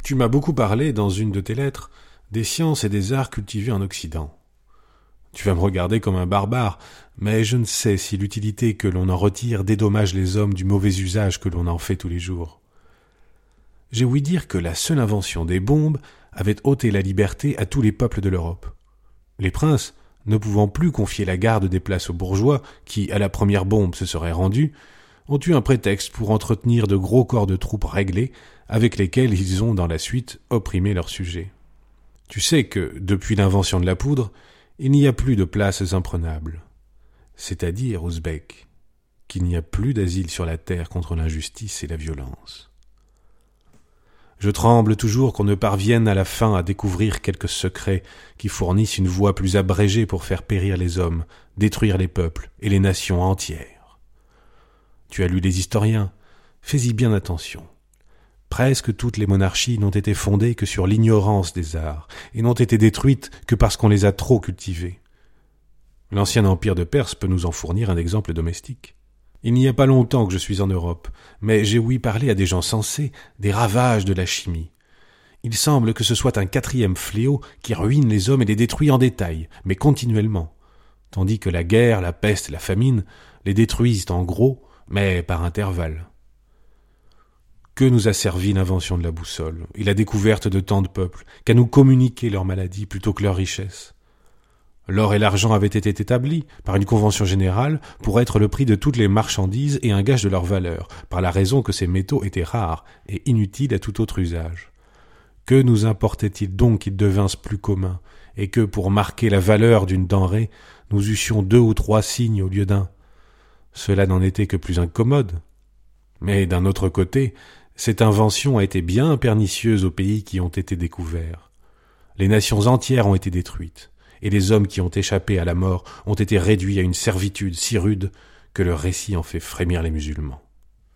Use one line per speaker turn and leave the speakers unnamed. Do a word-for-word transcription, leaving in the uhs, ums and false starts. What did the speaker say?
Tu m'as beaucoup parlé, dans une de tes lettres, des sciences et des arts cultivés en Occident. Tu vas me regarder comme un barbare, mais je ne sais si l'utilité que l'on en retire dédommage les hommes du mauvais usage que l'on en fait tous les jours. J'ai ouï dire que la seule invention des bombes avait ôté la liberté à tous les peuples de l'Europe. Les princes, ne pouvant plus confier la garde des places aux bourgeois, qui, à la première bombe, se seraient rendus, ont eu un prétexte pour entretenir de gros corps de troupes réglés, avec lesquels ils ont, dans la suite, opprimé leurs sujets. Tu sais que, depuis l'invention de la poudre, il n'y a plus de places imprenables. C'est-à-dire, Ouzbek, qu'il n'y a plus d'asile sur la terre contre l'injustice et la violence. Je tremble toujours qu'on ne parvienne à la fin à découvrir quelques secrets qui fournissent une voie plus abrégée pour faire périr les hommes, détruire les peuples et les nations entières. Tu as lu les historiens, fais-y bien attention. Presque toutes les monarchies n'ont été fondées que sur l'ignorance des arts, et n'ont été détruites que parce qu'on les a trop cultivées. L'ancien empire de Perse peut nous en fournir un exemple domestique. Il n'y a pas longtemps que je suis en Europe, mais j'ai ouï parler à des gens sensés des ravages de la chimie. Il semble que ce soit un quatrième fléau qui ruine les hommes et les détruit en détail, mais continuellement, tandis que la guerre, la peste et la famine les détruisent en gros, mais par intervalles. Que nous a servi l'invention de la boussole et la découverte de tant de peuples qu'à nous communiquer leurs maladies plutôt que leurs richesses? L'or et l'argent avaient été établis par une convention générale pour être le prix de toutes les marchandises et un gage de leur valeur, par la raison que ces métaux étaient rares et inutiles à tout autre usage. Que nous importait-il donc qu'ils devinssent plus communs, et que, pour marquer la valeur d'une denrée, nous eussions deux ou trois signes au lieu d'un? Cela n'en était que plus incommode. Mais d'un autre côté, cette invention a été bien pernicieuse aux pays qui ont été découverts. Les nations entières ont été détruites, et les hommes qui ont échappé à la mort ont été réduits à une servitude si rude que le récit en fait frémir les musulmans.